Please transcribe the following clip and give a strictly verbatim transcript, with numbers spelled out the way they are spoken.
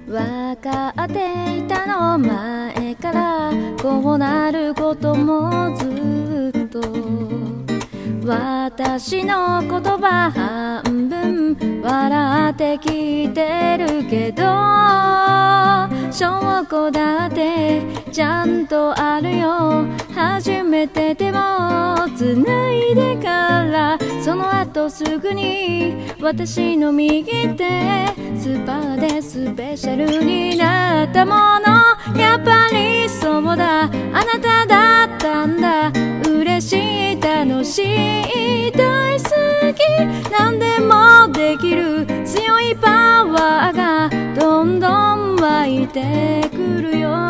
わかっていたの前からこうなることもずっと私の言葉半分笑って聞いてるけど証拠だってちゃんとあるよ初めて手をつないでからその後すぐに私の右手スパでスペシャルになったものやっぱりそうだあなただったんだ嬉しい楽しい大好き何でもできる強いパワーがどんどん湧いてくるよ